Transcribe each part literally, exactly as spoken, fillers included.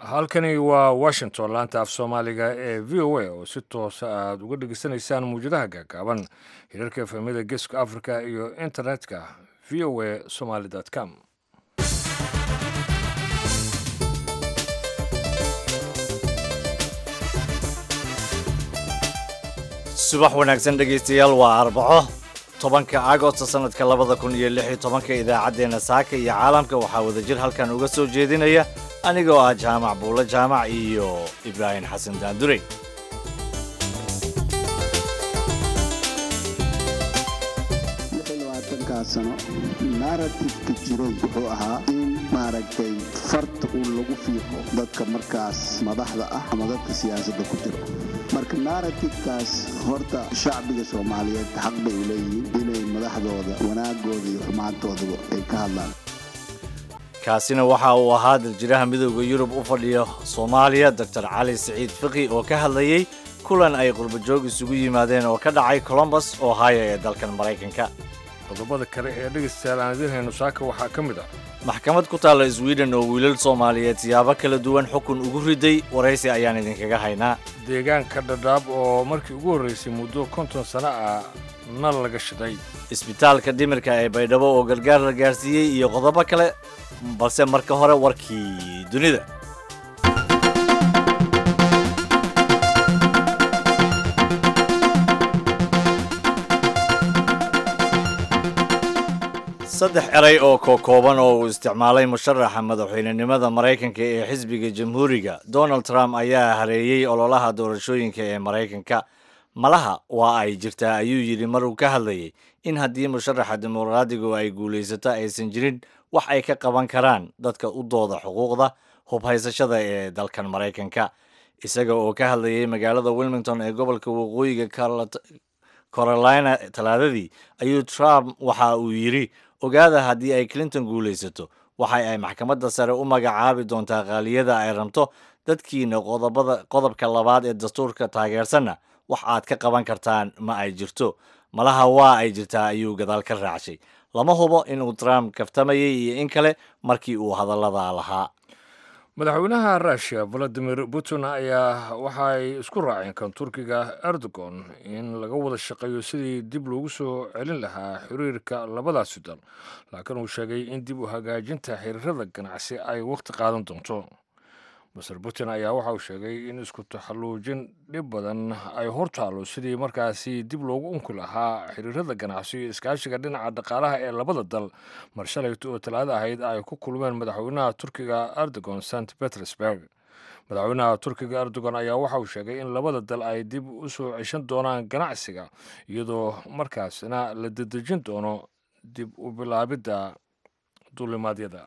halkani waa washington laanta af soomaaliga ee v o a oo si toosa aad uga dhegeysanaysaan muwjadaha gaagaaban hirarka efemada geeska africa iyo internetka v o a somaly com. subax wanaagsan dhegaystayaal waa arbaco tobanka agosto sanadka labada kun iyo lix iyo tobanka idaacaddeenna saaka iyo caalamka waxaa wadajir halkan uga soo jeedinaya anigoo ah jaamac buulo jaamac iyo ibraahim xasan daandurey. sano narrative-ka jiray wuxuu ahaa in maaragtay farta uu lagu fiiqo dadka markaas madaxda ah ama dadka siyaasadda ku jiro. marka narrative-kaas horta shacbiga soomaaliyeed xaq bay u leeyihiin inay madaxdooda wanaagooda iyo xumaantoodaba ay ka hadlaan. kaasina waxa uu ahaa daljiraha midowda yurub u fadhiya soomaaliya doctor cali siciid fiqi oo ka hadlayay kulan ay qurbajoog isugu yimaadeen oo ka dhacay columbus ohio ee dalkan maraykanka. qodobada kale ee dhegaystayaal aan idiin hayno saaka waxaa ka mid ah maxkamad ku taalla sweden oo wiilal soomaaliyeed siyaabo kala duwan xukun ugu riday waraysi ayaan idinkaga haynaa. deegaanka dhadhaab oo markii ugu horraysay muddo konton sano ah nal laga shiday. isbitaalka dhimirka ee baydhabo oo gargaar la gaarsiiyey iyo qodobo kale balse marka hore warkii dunida. saddex eray oo kookooban oo uu isticmaalay musharaxa madaxweynenimada maraykanka ee xisbiga jamhuuriga donald trump ayaa hareeyey ololaha doorashooyinka ee maraykanka. malaha waa ay jirtaa ayuu yidhi mar uu ka hadlayay in haddii musharaxa dimuqraadigu ay guulaysato aysan jirin wax ay ka qaban karaan dadka u dooda xuquuqda hubhaysashada ee dalkan maraykanka. isaga oo ka hadlayay magaalada wilmington ee gobolka waqooyiga carolina talaadadii ayuu trump waxa uu yidhi ogaada haddii ay clinton guulaysato waxa ay maxkamadda sare u magacaabi doontaa qaaliyada ay rabto dadkiina qodobada qodobka labaad ee dastuurka taageersanna wax aad ka qaban kartaan ma ay jirto. malaha waa ay jirtaa ayuu gadaal ka raacshay. lama hubo inuu trump kaftamayay iyo in kale markii uu hadallada lahaa. madaxweynaha ruushia valadimir putin ayaa waxaay isku raaceen kan turkiga erdogan in laga wada shaqeeyo sidii dib loogu soo celin lahaa xiriirka labadaasi dal laakiin uu sheegay in dib u hagaajinta xiriirada ganacsi ay waqti qaadan doonto. master putin ayaa waxa uu sheegay in isku taxalluujin dhib badan ay hortaalo sidii markaasi dib loogu unki lahaa xiriirada ganacsi iyo iskaashiga dhinaca dhaqaalaha ee labada dal mar shalayto oo talaado ahayd ay ku kulmeen madaxweynaha turkiga erdogan st petersburg. madaxweynaha turkiga erdogan ayaa waxa uu sheegay in labada dal ay dib u soo ceshan doonaan ganacsiga iyadoo markaasna la dedejin doono dib u bilaabidda duulimaadyada.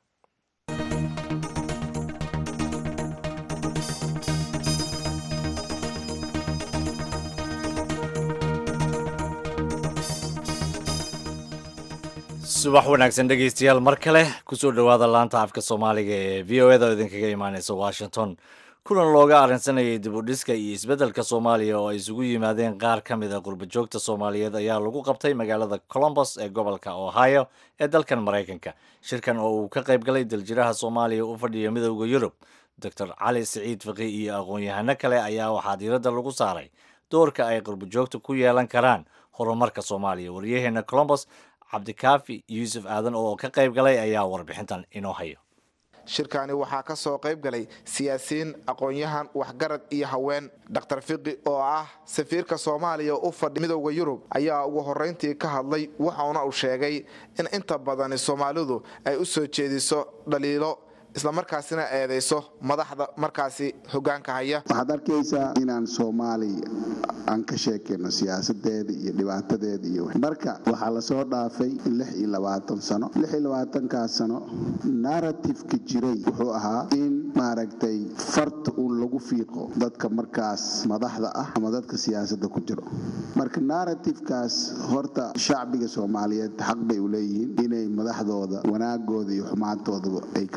subax wanaagsan dhegaystayaal mar kale kusoo dhowaada laanta afka soomaaliga ee v o eda oo idinkaga imaaneysa washington. kulan looga arrinsanayay dib u dhiska iyo isbeddelka soomaaliya oo ay isugu yimaadeen qaar ka mid a qurbajoogta soomaaliyeed ayaa lagu qabtay magaalada columbus ee gobolka ohio ee dalkan maraykanka. shirkan oo uu ka qayb galay daljiraha soomaaliya u fadhiya midowda yurub doctor cali siciid fiqi iyo aqoon-yahano kale ayaa waxaa diiradda lagu saaray doorka ay qurbajoogta ku yeelan karaan horumarka soomaaliya. waryaheena columbus cabdikaafi yuusuf aadan oo ka qayb galay ayaa warbixintan inoo hayo. shirkani waxaa ka soo qayb galay siyaasiyiin, aqoon-yahan, waxgarad iyo haween. doctor fiqi oo ah safiirka soomaaliya u fadhi midowda yurub ayaa ugu horrayntii ka hadlay waxauna uu sheegay in inta badani soomaalidu ay u soo jeediso dhaliilo islamarkaasina eedayso madaxda markaasi hogaanka haya. waxaad arkaysaa inaan soomaaliya aan ka sheekayno siyaasadeeda iyo dhibaatadeeda iyo marka waxaa lasoo dhaafay lix iyo labaatan sano lix iyo labaatankaas sano narrative-ka jiray wuxuu ahaa in maaragtay farta uu lagu fiiqo dadka markaas madaxda ah ama dadka siyaasadda ku jiro. marka narrative-kaas horta shacbiga soomaaliyeed xaq bay u leeyihiin inay madaxdooda wanaagooda iyo xumaantoodaba ay ka hadlaan.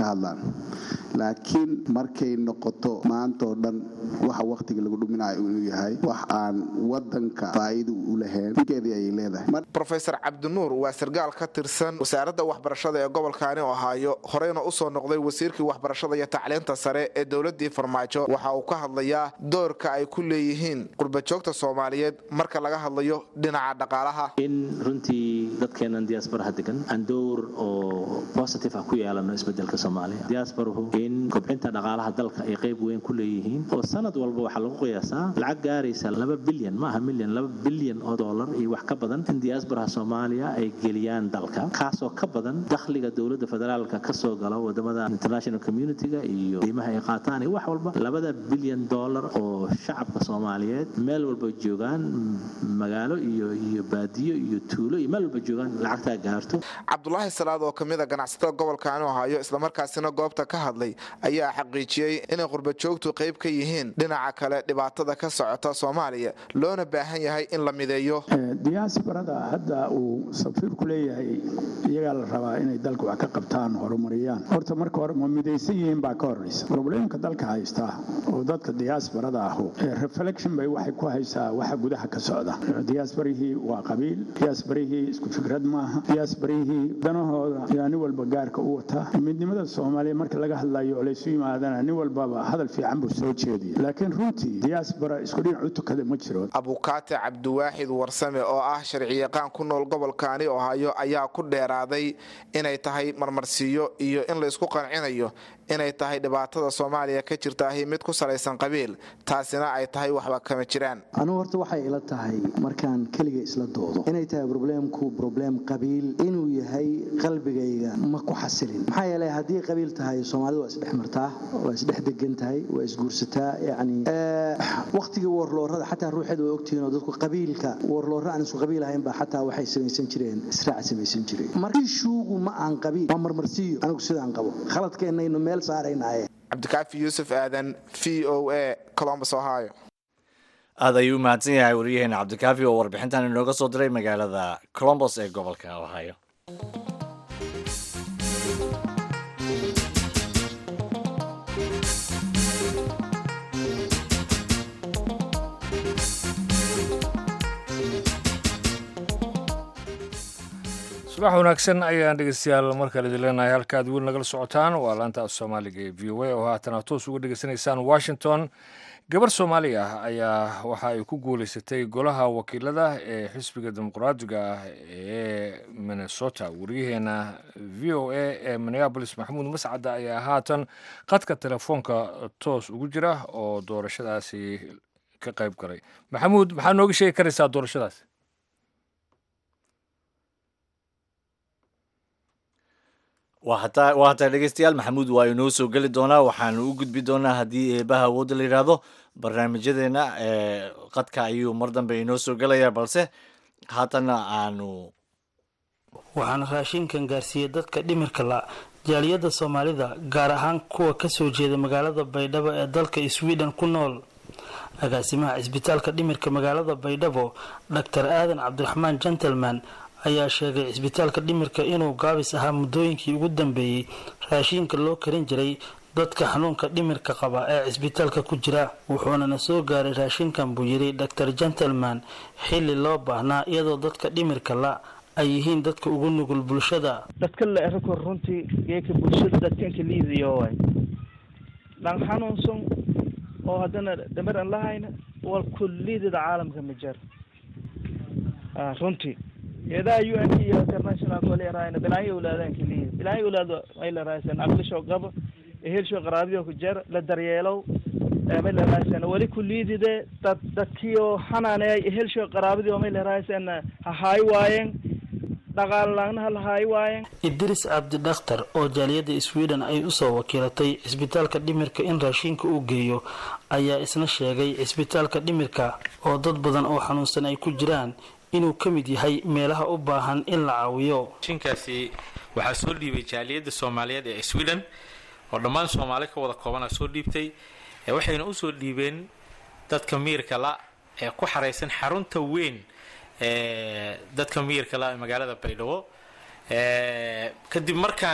laakiin markay noqoto maanta oo dhan waxa waqtiga lagu dhuminayo inuu yahay wax aan wadanka faa'iido u lahayn keedii ay leedahay. Professor Cabdinuur waa sargaal ka tirsan wasaaradda waxbarashada ee gobolkaani Ohio horeyna u soo noqday wasiirkii waxbarashada iyo tacliinta sare ee dawladda Farmaajo. Waxa uu ka hadlayaa doorka ay ku leeyihiin qurba-joogta Soomaaliyeed marka laga hadlayo dhinaca dhaqaalaha. In runtii dadkeenan diaspora degan aan door oo positive ah ku yeelano isbedelka Soomaaliya. Diaspora in kobcinta dhaqaalaha dalka ay qayb weyn ku leeyihiin oo sanad walba waxa lagu qiyaasaa lacag gaaraysa laba bilyan ma aha milyan laba bilyan oo dollar iyo wax ka badan in diaspora Soomaaliya ay geliyaan dalka kaasoo ka badan dakhliga dawladda federaalka ka soo gala wadamada international community-ga iyo qiimaha ay qaataan wax walba labada bilyan dollar oo shacabka Soomaaliyeed meel walba joogaan magaalo iyo iyo baadiyo iyo tuulo iyo meel walba joogaan lacagta gaarto. Cabdullaahi Salaad oo kamid ah ganacsatada gobolkaani Ohio isla markaasina goobta ka hadlay ayaa xaqiijiyay in qurba-joogtu qayb ka yihiin dhinaca kale dhibaatada ka socota Soomaaliya loona baahan yahay in la mideeyo. Diasporada hadda uu safiirku leeyahay iyaga la rabaa inay dalka wax ka qabtaan horumariyaan. Horta marka hore ma mideysan yihiin baa ka horeysa. Problemka dalka haysta oo dadka diasporada ah reflection bay waxay ku haysaa waxa gudaha ka socda. Diasporihii waa qabiil, diasporihii isku fikrad maaha, diasporihii danahooda yaani walba gaarka u wata. Midnimada Soomaaliya marka laga hadlayo oo laysu yimaadana nin walba hadal fiican buu soo jeediyay. Laakiin runtii diaspora isku dhinac u tukada ma jiro. Abukaate Cabdiwaahid Warsame oo ah sharciyaqaan ku nool gobolkaani Ohio ayaa ku dheeraaday inay tahay marmarsiyo iyo in la isku qancinayo inay tahay dhibaatada Soomaaliya ka jirta mid ku salaysan qabiil taasina ay tahay waxba kama jiraan. Anu horta waxay ila tahay markaan kaliya isla doodo inay tahay problemku problem qabiil inuu yahay qalbigayga ma ku xasilin. Maxaa yeelay hadii qabiil tahay Soomaalidu waa isdhex martaa waa isdhex degan tahay waa isguursataa yaani ee waqtiga warloorada xataa ruuxeed way ogtihiin oo dadku qabiilka warloorada aan isku qabiil ahayn ba xataa waxay samaysan jireen israac samaysan jireen. Markii shuugu ma aan qabiil ma marmarsiyo anigu sidaan qabo khaladkeena inuu meel saaraynaay. Cabdikaafi Yuusuf Aadan V O A Columbus Ohio. aad ayuu u mahadsan yahay wariyaheena Cabdikaafi oo warbixintan inooga soo diray magaalada Columbus ee gobolka Ohio. subax wanaagsan ayaan dhegeystayaal markale idin leenahay halkaad weli nagala socotaan waa laanta Soomaaliga ee V O A oo haatan toos uga dhegeysanaysaan Washington. gabar Soomaali ah ayaa waxa ay ku guuleysatay golaha wakiilada ee xisbiga dimuqraadiga ah ee Minnesota. wariyaheena V O A ee Minneapolis Maxamuud Mascada ayaa haatan qadka telefoonka toos ugu jira oo doorashadaasi ka qayb galay. Maxamuud, maxaa nooga sheegi karaysaa doorashadaas? waa hataa dhegeystayaal maxamuud waa inoo soo geli doonaa waxaanu u gudbi doonaa haddii eebaha awoodda la yidhaahdo barnaamijyadeena ee qadka ayuu mar dambe inoo soo gelayaa balse haatana aanu waxaana raashinkan gaarsiiyey dadka dhimirka la jaaliyadda Soomaalida gaar ahaan kuwa ka soo jeeda magaalada Baydhabo ee dalka Sweden ku nool. agaasimaha isbitaalka dhimirka magaalada Baydhabo Doctor Aadan Cabdiraxmaan Gentleman ayaa sheegay isbitaalka dhimirka inuu gaabis ahaa muddooyinkii ugu dambeeyay raashinka loo karin jiray dadka xanuunka dhimirka qaba ee isbitaalka ku jira wuxuuna soo gaaray raashinkan buu yiri Doctor Gentleman xilli loo baahnaa iyadoo dadka dhimirka la ay yihiin dadka ugu nugul bulshada. dadka la erko runtii geeka bulshada dadka liidiyo way dhan xanuunsan oo hadana damaran lahayna wal kulliyada caalamka ma jar ah runtii يدا يو ان تي انترناشونال كولي راينا بلاي اولادان كلي بلاي اولاد اي لا رايسن عقل شو قب اهل شو قرابيو كجر لا درييلو ما لا رايسن ولي كليدي ده دكيو حنانه اهل شو قرابيو ما لا رايسن هاي واين dagaalan hal hay waayeen. Idris Abdi Dhakhtar oo jaaliyada Sweden ay u soo wakiilatay isbitaalka dhimirka in raashinka uu geeyo ayaa isna sheegay isbitaalka dhimirka oo dad badan oo xanuunsan ay ku jiraan inuu ka mid yahay meelaha u baahan in la caawiyo. Shinkaasi waxa soo dhiibay jaaliyada Soomaaliyeed ee Sweden oo dhammaan Soomaali ka wada kooban soo dhiibtay ee waxayna u soo dhiibeen dadka miirka la ee ku xareysan xarunta weyn ee dadka miirka la magaalada Baydhabo ee kadib markaan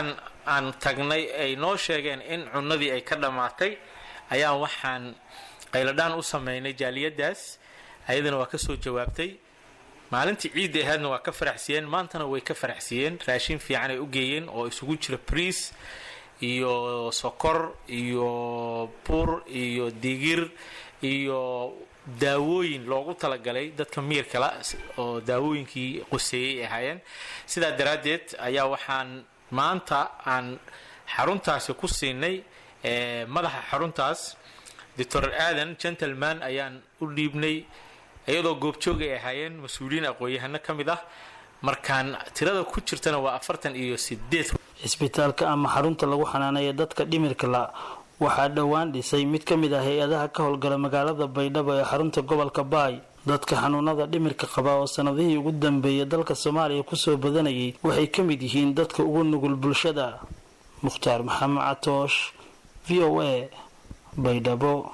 aan tagnay ay noo sheegeen in cunadii ay ka dhammaatay ayaan waxaan qayladhaan u sameynay jaaliyadaas. ayadana waa ka soo jawaabtay. maalintii ciidda ahaadna waa ka faraxsiiyeen, maantana way ka faraxsiiyeen. raashin fiican ay u geeyeen oo isugu jira briis iyo sokor iyo bur iyo digir iyo daawooyin loogu talagalay dadka miirka la oo daawooyinkii quseeyay ahaayeen. sidaa daraaddeed ayaa waxaan maanta aan xaruntaasi ku siinay madaxa xaruntaas doctor aadan gentleman ayaan u dhiibnay, iyadoo goobjoog ay ahaayeen mas-uuliyiin aqoon-yahano ka mid ah. markaan tirada ku jirtana waa afartan iyo sideed. cisbitaalka ama xarunta lagu xanaaneeya dadka dhimirka la waxaa dhowaan dhisay mid ka mid ah hay-adaha ka howlgala magaalada baydhabo ee xarunta gobolka baay. dadka xanuunada dhimirka qaba oo sanadihii ugu dambeeyay dalka soomaaliya kusoo badanayay waxay ka mid yihiin dadka ugu nugul bulshada. mukhtaar maxamed catoosh, v o a, baydhabo.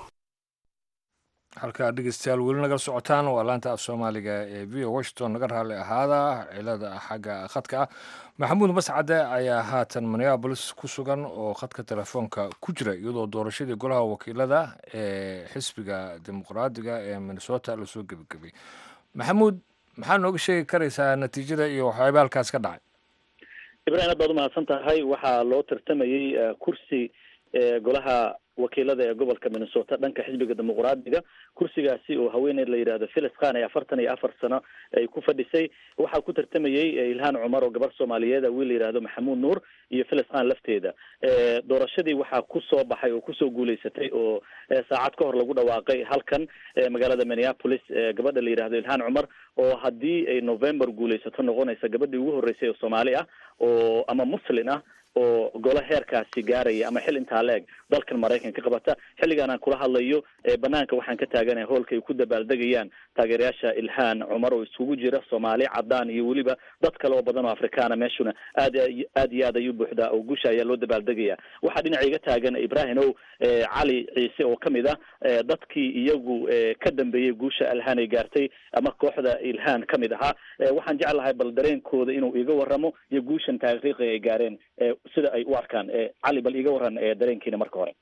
halkaa dhegeystayaal weli naga socotaan waa laanta af soomaaliga ee v o washington. naga raalli ahaada cilada xagga khadka ah. maxamuud mascade ayaa haatan minneabolis ku sugan oo khadka telefoonka ku jira, iyadoo doorashadii golaha wakiilada ee xisbiga dimuqraadiga ee minnesota lasoo gebagabay. maxamuud, maxaa nooga sheegi karaysaa natiijada iyo waxyaaba halkaas ka dhacay? ibrahim aad baad umahadsan tahay. waxaa loo tartamayey kursi golaha wakiilada ee gobolka minnesota dhanka xisbiga dimuqraadiga. kursigaasi oo haweeneyd la yidhaahdo Phyllis Khan ee afartan iyo afar sano ay ku fadhisay. waxaa ku tartamayey ilhaan cumar oo gabar soomaaliyeed wiil la yidhaahdo maxamuud nuur iyo Phyllis Khan lafteeda. doorashadii waxaa ku soo baxay oo kusoo guuleysatay oo saacad ka hor lagu dhawaaqay halkan magaalada Minneapolis gabadha la yidhaahdo ilhaan cumar oo haddii ay November guuleysato noqonaysa gabadhii ugu horeysay oo Soomaali ah oo ama Muslim ah oo golo heerkaasi gaaraya ama xil intaa leeg dalkan Mareykanka ka qabata. xilligan aan kula hadlayo banaanka waxaan ka taaganahay hoolka ay ku dabaaldegayaan taageerayaasha ilhaan cumar oo isugu jira Soomaali, cadaan iyo weliba dad kale oo badan oo Afrikaana. meeshuna aad aad iyo aad ayuu buuxdaa oo guusha ayaa loo dabaaldegaya. waxaa dhinacayga taagan Ibrahim oo Cali Ciise oo kamid ah dadkii iyagu ka dambeeyay guusha ilhaan ay gaartay ama kooxda ilhaan kamid ahaa. waxaan jeclahay bal dareenkooda inuu iga waramo iyo guushan taariikhiga ay gaareen sida ay u arkaan. cali bal iga waran dareenkiina marka hore.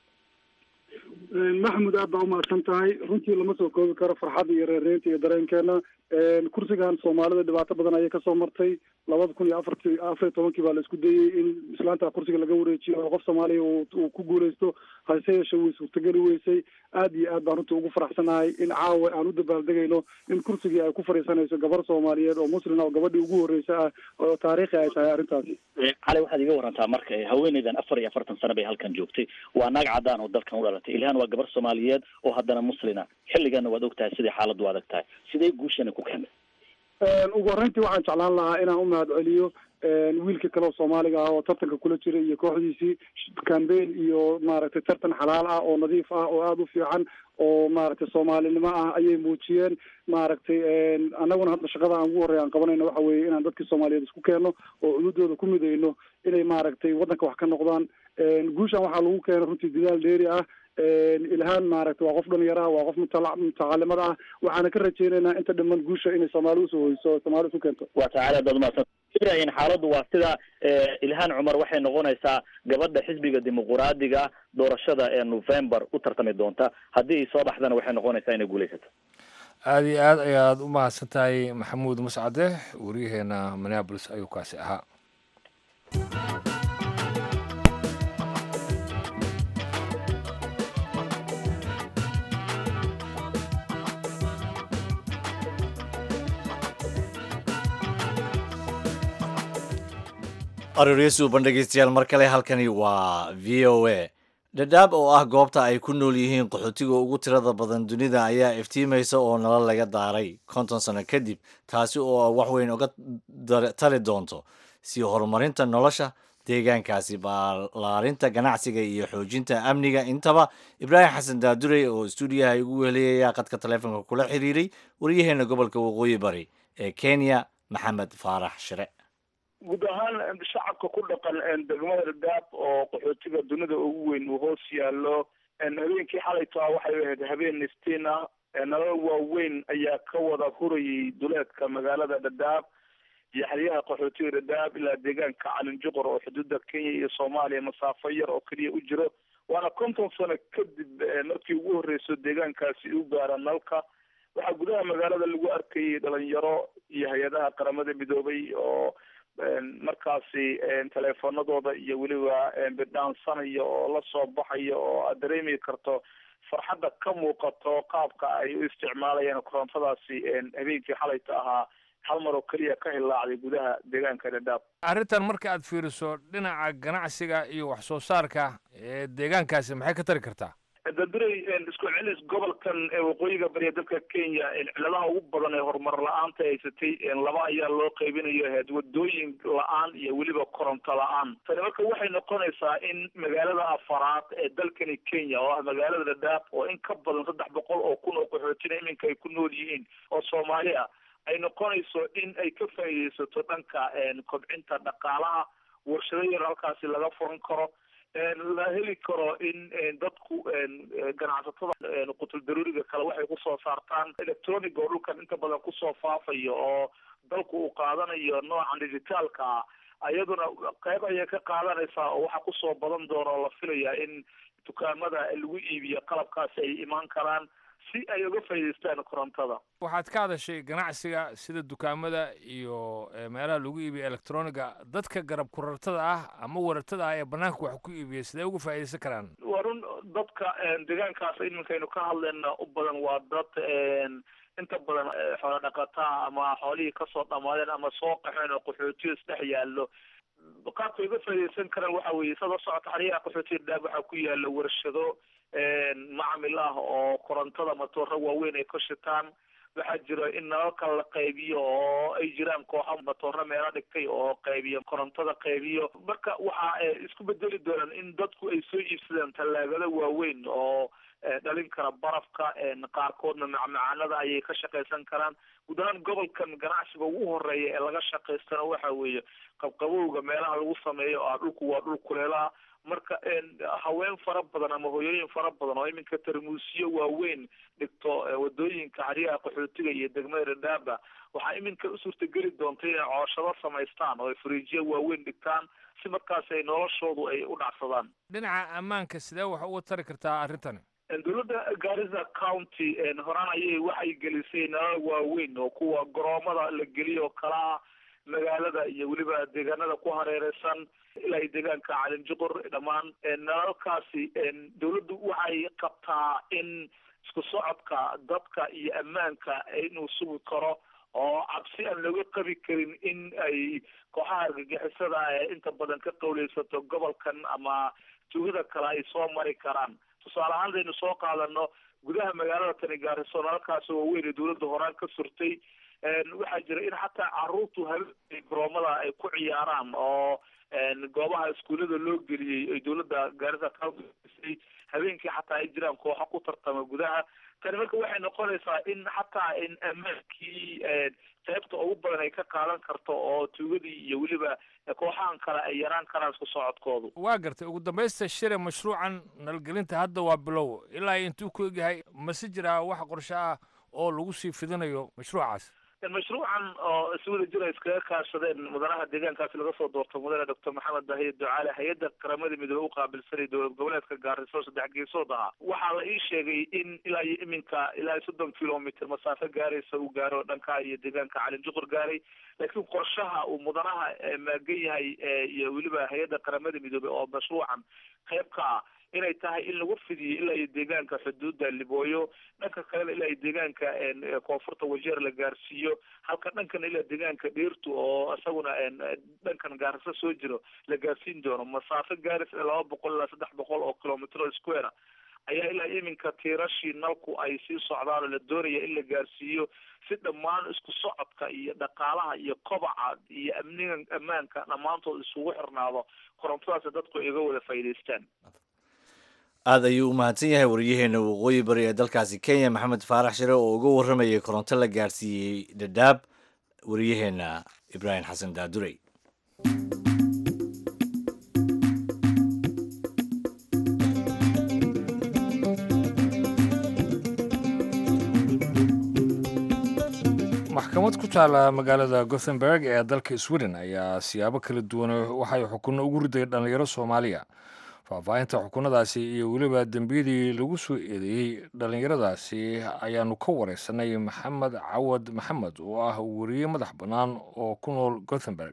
maxamuud aad baa umahadsan tahay. runtii lama soo koobi karo farxadda iyo reereynta iyo dareenkeena. kursigan soomaalida dhibaato badan ayay kasoo martay. labada kun iyo afarti afar iyo tobankii baa la isku dayey in islaanta kursiga laga wareejiyo oo qof soomaaliya uu ku guuleysto, hase yeeshe way suurtageli weysay. aad iyo aad baan runtii ugu faraxsanahay in caawa aan u dabaaldegayno in kursigii ay ku fadhiisanayso gabar soomaaliyeed oo muslin oo gabadhii ugu horeysa ah oo taariikhi ay tahay arrintaasi. cali waxaad iga warantaa marka haweeneydan afar iyo afartan sano bay halkan joogtay. waa naag cadaan oo dalkan u dhalatay. ilhaan waa gabar soomaaliyeed oo haddana muslina. xilligana waad ogtahay sidai xaaladdu adag tahay. sidee guushana ku keenay? ugu horreyntii waxaan jeclaan lahaa inaan u mahad celiyo wiilka kale oo soomaaliga ah oo tartanka kula jiray iyo kooxdiisii cambaign iyo maaragtay tartan xalaal ah oo nadiif ah oo aada u fiican oo maaragtay soomaalinimo ah ayay muujiyeen. maaragtay annaguna hadda shaqada aan ugu horreya aan qabanayno waxa weeye inaan dadkii soomaaliyeed isku keenno oo cududooda ku midayno inay maaragtay waddanka wax ka noqdaan. guushan waxaa lagu keenay runtii dadaal dheeri ah. ilhaan maaragtay waa qof dhalinyaro ah, waa qof mutacaalimad ah. waxaana ka rajeynaynaa inta dhiman guusha inay soomaali usoo hoyso soomaali isu keento. waa tacaali aad baad umahadsan. ibrahim xaaladdu waa sida ilhaan cumar waxay noqonaysaa gabadha xisbiga dimuqraadiga doorashada ee November u tartami doonta. haddii ay soo baxdana waxay noqonaysaa inay guuleysato. aad iyo aad ayaad u mahadsan tahay maxamuud mascade. wariyaheena Minneapolis ayuu kaasi ahaa. arooriyasuu bandhegeystayaal mar kale halkani waa v o a. dhadhaab oo ah goobta ay ku nool yihiin qaxootiga ugu tirada badan dunida ayaa iftiimaysa oo nala laga daaray konton sano kadib, taasi oo wax weyn uga tari doonto sii horumarinta nolosha deegaankaasi, ballaarinta ganacsiga iyo xoojinta amniga intaba. ibraahim xasan daadurey oo stuudiyaha igu weheliyaya qadka taleefonka kula xiriiray wariyaheena gobolka waqooyi bari ee kenya maxamed faarax shire. guud ahaan shacabka ku dhaqan degmada dhadhaab oo qaxootiga dunida ugu weyn uu hoos yaallo habeenkii xalaytaa waxay ahayd habeen nistiin ah. nalal waaweyn ayaa ka wada hurayay duleedka magaalada dhadhaab. iyo xeryaha qaxootiga dhadhaab ilaa deegaanka calinjuqur oo xuduuda kenya iyo soomaaliya masaafo yar oo keliya u jiro waana konton sano kadib markii ugu horreyso deegaankaasi u gaara nalka waxaa gudaha magaalada lagu arkayay dhalinyaro iyo hay-adaha qaramada midoobay oo markaasi teleefanadooda iyo weliba bidhaansanaya oo la soo baxaya oo aad dareemi karto farxadda ka muuqato qaabka ay u isticmaalayaan korontadaasi habeenkii xalayta ahaa hal mar oo keliya ka hilaacday gudaha deegaanka dhadhaab arrintan marka aad fiiriso dhinaca ganacsiga iyo wax soo saarka ee deegaankaasi maxay ka tari kartaa daduray isku celis gobolkan ee waqooyiga bariya dalka kenya ciladaha ugu badan ee horumar la-aanta haysatay laba ayaa loo qaybinayo ahayd wadooyin la-aan iyo weliba koronto la-aan tani marka waxay noqonaysaa in magaalada afaraad ee dalkani kenya oo ah magaalada dhadhaab oo in ka badan saddex boqol oo kun oo qaxootina iminka ay ku nool yihiin oo soomaali ah ay noqonayso in ay ka faa'iidaysato dhanka kobcinta dhaqaalaha warshado yar halkaasi laga furan karo la heli karo in dadku ganacsatada qutul daruuriga kale waxay kusoo saartaan electronic oo dhulkan inta badan kusoo faafayo oo dalku uu qaadanayo noocan digitaalka ah ayaduna qayb ayay ka qaadanaysaa oo waxaa kusoo badan doona oo la filayaa in dukaamada lagu iibiyo qalabkaasi ay imaan karaan si ay uga faa'iidaystaan korontada waxaad ka hadashay ganacsiga sida dukaamada iyo meelaha lagu iibiyo electroniga dadka garab kurartada ah ama waratada ah ee banaanka wax ku iibiya sidee uga faa'iidaysan karaan waa run dadka deegaankaas iminkaynu ka hadlayna u badan waa dad inta badan xoolo dhaqataa ama xoolihii kasoo dhamaadeen ama soo qaxeen oo qaxootiyo isdhex yaallo qaabka uga faa'iidaysan karaan waxa weeye sada socota xeryaha qaxootiga dhaab waxaa ku yaala warshado macamil ah oo korontada matooro waaweyn ay ka shitaan waxaa jira in nalalka la qaybiyo oo ay jiraan kooxo matooro meelo dhigtay oo qaybiyo korontada qaybiyo marka waxa isku bedeli doonaan in dadku ay soo iibsadaan tallaagada waaweyn oo dhalin kara barafka qaarkoodna macmacaanada ayay ka shaqaysan karaan guud ahaan gobolkan ganacsiga ugu horeeya ee laga shaqaystana waxa weeye qabqabowga meelaha lagu sameeyo oo dhulku waa dhul kuleelaha marka haween fara badan ama hooyooyin fara badan oo iminka tarmuusyo waaweyn dhigto wadooyinka xeryaha qaxootiga iyo degmada dhadhaaba waxaa iminka u suurtageli doonta inay cooshado samaystaan oo ay fariijyo waaweyn dhigtaan si markaas ay noloshoodu ay u dhacsadaan dhinaca ammaanka sidee wax uga tari kartaa arrintani dowladda Garissa County horaan ayay waxay gelisay nalal waaweyn oo kuwa garoomada la geliyo kala magaalada iyo weliba deegaanada ku hareeraysan ilaa deegaanka calinjuqur dhammaan nalalkaasi dowladdu waxay qabtaa in isku socodka dadka iyo ammaanka inuu sugi karo oo cabsi aan laga qabi karin in ay kooxaha argagixisada ee inta badan ka qowleysato gobolkan ama tuugada kale ay soo mari karaan tusaale ahaan hadaynu soo qaadano gudaha magaalada tani Gaariso nalalkaasi oo weyn dowladda horaan ka surtay waxaa jira in xataa caruurtu habeenkii garoomada ay ku ciyaaraan oo goobaha iskuullada loo geliyey ay dowladda Garissa County habeenkii xataa ay jiraan kooxo ku tartama gudaha tani marka waxay noqonaysaa in xataa in ammaankii qaybta ugu badan ay ka qaadan karto oo tuugadii iyo weliba kooxahan kale ay yaraan karaan isku socodkoodu waa gartay ugu dambaysta shire mashruucan nalgelinta hadda waa bilow ilaa intuu ku egyahay mase jiraa wax qorshe ah oo lagu sii fidinayo mashruucaas mashruucan oo si wada jir ay iskaga kaashadeen mudanaha deegaankaasi laga soo doorto mudane doctor maxamed dahiye ducaale hay-adda qaramada midoobe u qaabilsanay dowlad goboleedka Gaariso saddex geesood ahaa waxaa la ii sheegay in ilaa iyo iminka ilaa iyo soddon kilomitr masaafo gaaraysa uu gaaro dhanka iyo deegaanka calinjuqur gaaray laakiin qorshaha uu mudanaha maagan yahay iyo weliba hay-adda qaramada midoobe oo mashruucan qayb ka ah inay tahay in lagu fidiyo ilaa iyo deegaanka xuduudda Libooyo dhanka kale ilaa iyo deegaanka koonfurta Wajeer la gaarsiiyo halka dhankan ilaa deegaanka Dheertu oo isaguna dhankan Gaariso soo jiro la gaarsiin doono masaafo gaaraysa laba boqol ilaa saddex boqol oo kilomitr square ayaa ilaa iminka tiirashii nalku ay sii socdaan la doonaya in la gaarsiiyo si dhammaan isku socodka iyo dhaqaalaha iyo kobaca iyo amniga ammaanka dhammaantood isugu xirnaado korontadaas dadku ay uga wada faa'iidaystaan aad ayuu u mahadsan yahay wariyaheena waqooyi bari ee dalkaasi Kenya Maxamed Faarax Shire oo uga warramayay koronto la gaarsiiyey Dadaab wariyaheena Ibrahim Xasan Daadurey maxkamad ku taala magaalada gothenburg ee dalka sweden ayaa siyaabo kala duwan waxay xukunno ugu riday dhallinyaro soomaaliya. faahfaahinta xukunadaasi iyo weliba dembiyadii lagu soo eedeeyey dhallinyaradaasi ayaanu ka wareysanay maxamed cawad maxamed oo ah weriye madax bannaan oo ku nool gothenburg.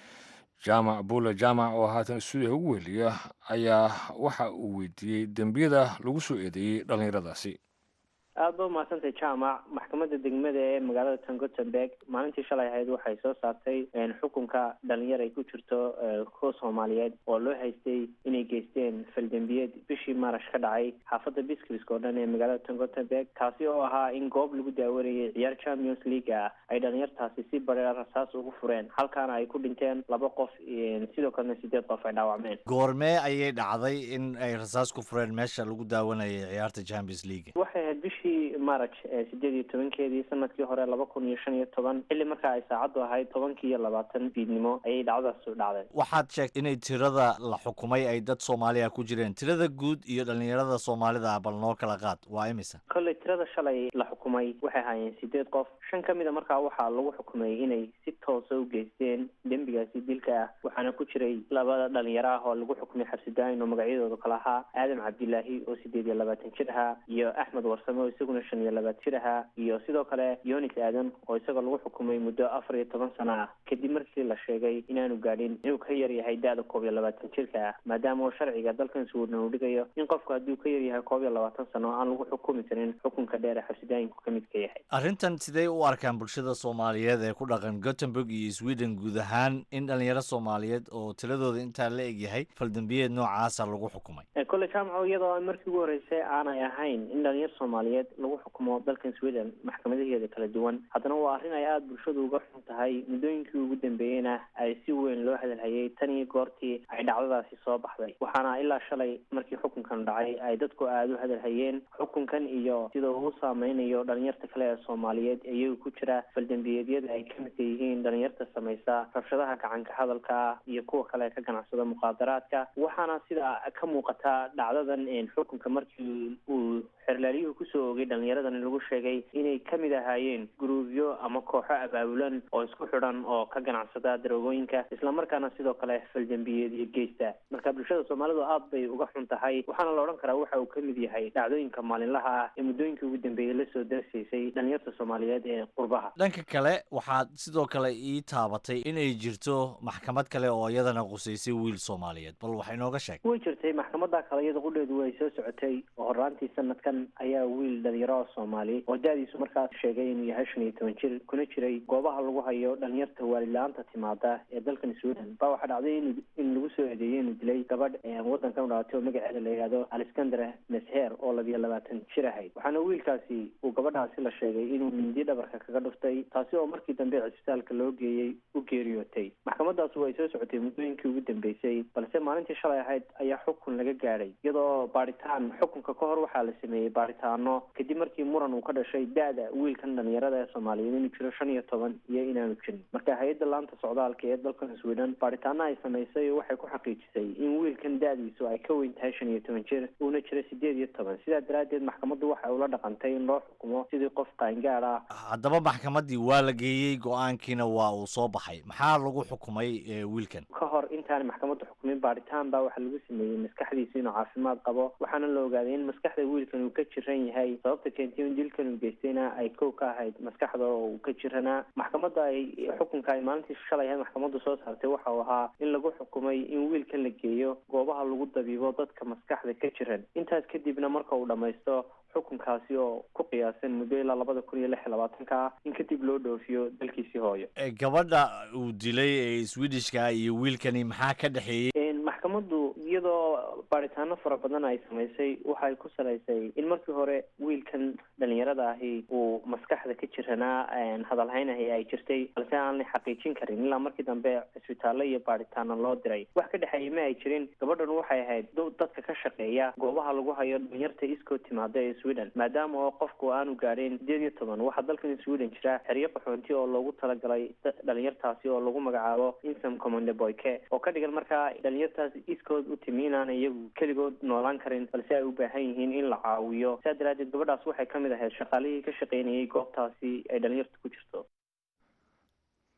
jaamac buule jaamac oo haatan stuudiyaha ugu weheliya ayaa waxa uu weydiiyey dembiyada lagu soo eedeeyey dhallinyaradaasi. aada ba umahadsantay jaamac. maxkamadda degmada ee magaalada tan gothenburg maalintii shalay ahayd waxay soo saartay xukunka dhalinyar ay ku jirto kuwa soomaaliyeed oo loo haystay inay geysteen faldembiyeed bishii maarash ka dhacay xaafadda biskrisk oo dhan ee magaalada tan gothenburg, kaasi oo ahaa in goob lagu daawanayay ciyaar champions league ah ay dhalinyartaasi si bareer rasaas ugu fureen, halkaana ay ku dhinteen laba qof, sidoo kalena sideed qof ay dhaawacmeen. goormee ayay dhacday in ay rasaas ku fureen meesha lagu daawanayay ciyaarta champions league? waxay ahayd bishii march sideed iyo tobankeedii sanadkii hore laba kun iyo shan iyo toban, xilli markaa ay saacaddu ahayd tobankii iyo labaatan fiidnimo ayay dhacdadaas u dhacday. waxaad sheegtay inay tirada la xukumay ay dad soomaaliya ku jireen. tirada guud iyo dhalinyarada soomaalida ah bal noo kala qaad, waa imisa? kolley tirada shalay la xukumay waxay ahaayeen sideed qof. shan ka mid a markaa waxaa lagu xukumay inay si toosa u geysteen dembigaasi dilka ah, waxaana ku jiray labada dhalinyaro ah oo lagu xukumay xabsi daayin oo magacyadooda kala ahaa aadam cabdilaahi oo sideed iyo labaatan jir ahaa iyo axmed warsame oo isaguna shan iyo labaatan jir ahaa, iyo sidoo kale yonis aadan oo isagoo lagu xukumay muddo afar iyo toban sano ah kadib markii la sheegay inaanu gaadhin inuu ka yar yahay da-da koob iyo labaatan jirka ah, maadaama oo sharciga dalkan sweden uu dhigayo in qofku hadduu ka yar yahay koob iyo labaatan sano aan lagu xukumi karin xukunka dheer ee xabsi daayinku ka mid ka yahay. arrintan sidee u arkaan bulshada soomaaliyeed ee ku dhaqan gothenburg iyo sweden guud ahaan in dhalinyaro soomaaliyeed oo tiradooda intaa la eg yahay faldambiyeed noocaasa lagu xukumay? kolley jaamaco iyadoo markii ugu horreysay aanay ahayn in dhalinyaro soomaaliyeed lagu xukumo dalkan sweden maxkamadaheeda kala duwan, haddana waa arrin ay aada bulshadu uga xun tahay. muddooyinkii ugu dambeeyeyna ay si weyn loo hadalhayay tan iyo goortii ay dhacdadaasi soo baxday, waxaana ilaa shalay markii xukunkan dhacay ay dadku aada u hadalhayeen xukunkan iyo sida uu saameynayo dhalinyarta kale ee soomaaliyeed iyaga ku jira faldambiyeedyada ay ka midka yihiin dhalinyarta samaysa rabshadaha gacanka hadalka iyo kuwa kale ka ganacsada muqaadaraadka. waxaana sida ka muuqata dhacdadan xukunka markii uu xerlaaliyuhu kusoo ogay dhalinyaradan lagu sheegay inay ka mid ahaayeen guruubyo ama kooxo abaabulan oo isku xidhan oo ka ganacsada daroogooyinka, islamarkaana sidoo kale faldambiyeedyo geysta. marka bulshada soomaalidu aada bay uga xun tahay, waxaana la odhan karaa waxa uu ka mid yahay dhacdooyinka maalinlaha ah ee muddooyinkii ugu dambeeyey lasoo darsaysay dhalinyarta soomaaliyeed ee qurbaha. dhanka kale waxaad sidoo kale ii taabatay inay jirto maxkamad kale oo iyadana qusaysay wiil soomaaliyeed, bal wax inooga sheeg. way jirtay maxkamada kale iyada qudheedu way soo socotay oo horaantii sanadkan ayaa wiil dhalinyaro soomaali oo da-diisu markaas sheegay inuu yahay shan iyo toban jir kuna jiray goobaha lagu hayo dhalinyarta waalid-la-aanta timaada ee dalkan sweden baa waxaa dhacday in in lagu soo eedeeyey inuu dilay gabadh wadankan u dhalatay oo magaceeda la yidhahdo alexander mesher oo labiyo labaatan jir ahayd, waxaana wiilkaasi uu gabadhaasi la sheegay inuu mindi dhabarka kaga dhuftay, taasi oo markii dambe cisbitaalka loo geeyey u geeriyootay. maxkamadaas way soo socotay muddooyinkii ugu dambeysay, balse maalintii shalay ahayd ayaa xukun laga gaadhay, iyadoo baaritaan xukunka ka hor waxaa la sameeyey baaritaano kadib markii muran uu ka dhashay da-da wiilkan dhalinyarada ee soomaaliyeed inuu jiro shan iyo toban iyo inaanu jirin. marka hay-adda laanta socdaalka ee dalkan sweden baaritaano ay samaysay waxay ku xaqiijisay in wiilkan da-diisu ay ka weyn tahay shan iyo toban jir uuna jiro sideed iyo toban. sidaa daraaddeed maxkamaddu waxay ula dhaqantay in loo xukumo sidii qof qaangaad ah. haddaba maxkamaddii waa la geeyey, go-aankiina waa uu soo baxay. maxaa lagu xukumay wiilkan? ka hor intaan maxkamaddu xukumin baaritaan baa waxaa lagu sameeyey maskaxdiisa inuu caafimaad qabo, waxaana la ogaaday in maskaxda wiilkan uu ka jiran yahay. sababta keentay in dilkan uu geystayna ay kow ka ahayd maskaxda oo uu ka jiranaa. maxkamadda ay xukunka ay maalintii shalay ahayd maxkamaddu soo saartay waxa uu ahaa in lagu xukumay in wiilkan la geeyo goobaha lagu dabiibo dadka maskaxda ka jiran. intaas kadibna marka uu dhamaysto xukunkaasi oo ku qiyaasan muddo ilaa labada kun iyo lix iyo labaatanka ah in kadib loo dhoofiyo dalkiisii hooyo. gabadha uu dilay ee swedishka iyo wiilkani maxaa ka dhexeeyey? maxkamaddu iyadoo baaritaano fara badan ay samaysay waxay ku salaysay in markii hore wiilkan dhalinyarada ahi uu maskaxda ka jiranaa hadalhaynahi ay jirtay, balse aanay xaqiijin karin ilaa markii dambe cisbitaallo iyo baaritaano loo diray. wax ka dhexeeyay ma ay jirin. gabadhan waxay ahayd dadka ka shaqeeya goobaha lagu hayo dhalinyarta iskoo timaada ee sweden, maadaama oo qofku aanu gaadhin sideed iyo toban. waxaa dalkan sweden jira xeryo qaxoonti oo loogu talagalay dhalinyartaasi oo lagu magacaabo insam commande boyke, oo ka dhigan markaa dhalinyartaas iskood u timi inaan iyagu keligood noolaan karin, balse ay u baahan yihiin in la caawiyo. saa daraadeed gabadhaas waxay ka mid ahayd shaqaalihii ka shaqaynayay goobtaasi ay dhalinyarta ku jirto.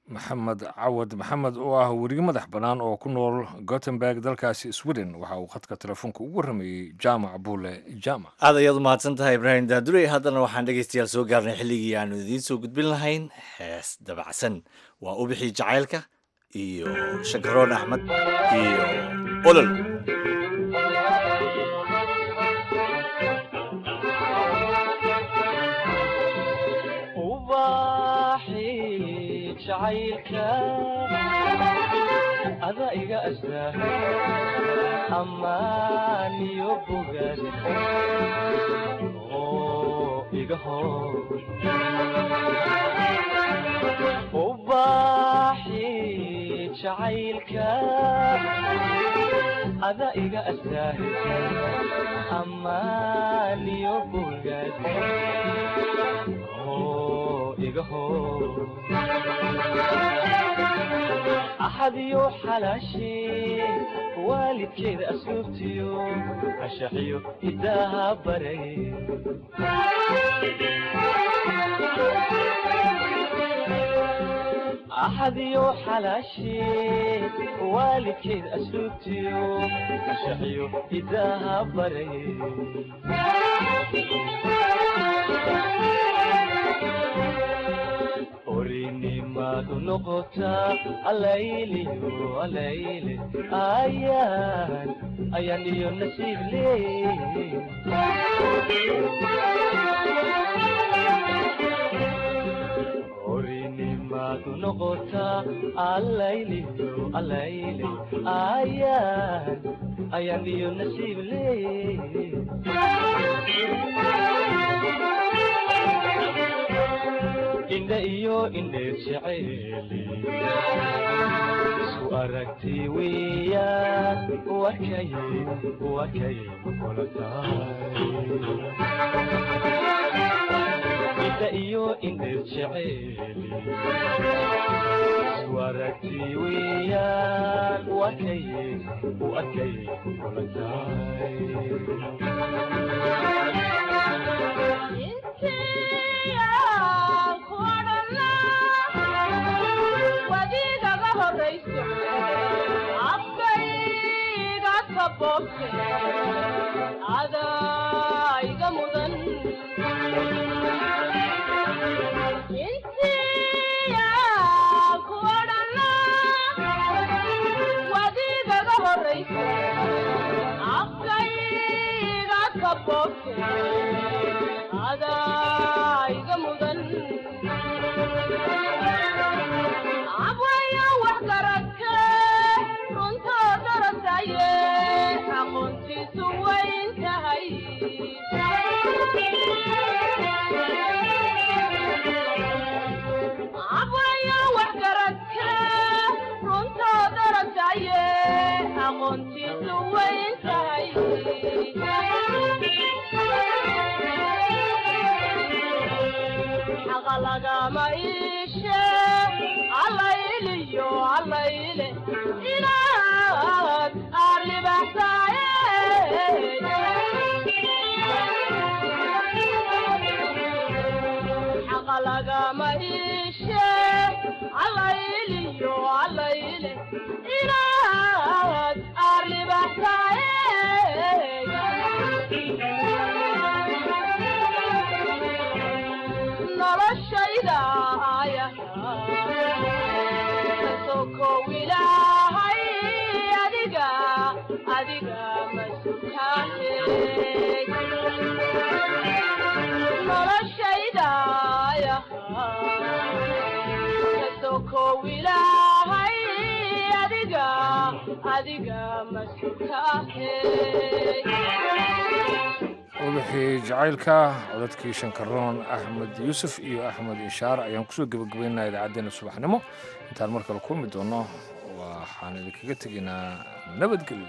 maxamed cawad maxamed oo ah weriye madax bannaan oo ku nool gothenburg dalkaasi sweden waxa uu khadka telefoonka ugu warramayey jaamac buule jaamac aad ayaad u mahadsan tahay ibraahim daadurey haddana waxaan dhegaystayaal soo gaarnay xilligii aanu idiin soo gudbin lahayn hees dabacsan waa ubixii jacaylka iyo shakaroon axmed iyo olol jacaylka ada iga astaa ammaan iyo bogaad oo iga hor ubaaxi jacaylka ada iga astaa ammaan iyo bogaad oo iga hor أحد يوحلاشي والد كذا أسلوبتيو أشحيو إداها بري أحد يوحلاشي والد كذا أسلوبتيو أشحيو إداها بري أريني ما نقطة الليلي الليلي أيان أيان يوم نسيب لي أريني ما نقطة الليلي الليلي أيان أيان يوم نسيب لي inda iyo indheer jacayli isu aragti weeyaan wakay wakay kula tahay inda iyo indheer jacayli isu aragti weeyaan wakay wakay kula tahay ada iga mudan intiya kuwadana wadigaga horeysa afkayga kabobte ada iga mudan abwaya wax garaka runta darataye aqoontiisu wayn tahay abwaya wax garaka runta darataye aqoontiisu wayn tahay aqalagama ishe allayliyo allayli inaad arribaxsaaye aqalagama ishe allayliyo allayli inaad arribaxsaaye noloshayda kasoko ilaahay adiga adiga masutahe noloshayda kasoko ilaahay adiga adiga masutahe ubixii jacaylka codadkii shankaroon axmed yuusuf iyo axmed inshaar ayaan kusoo gebagabaynaa idaacaddeenna subaxnimo intaan mar kale kulmi doonno waxaan idinkaga tegaynaa nabadgelyo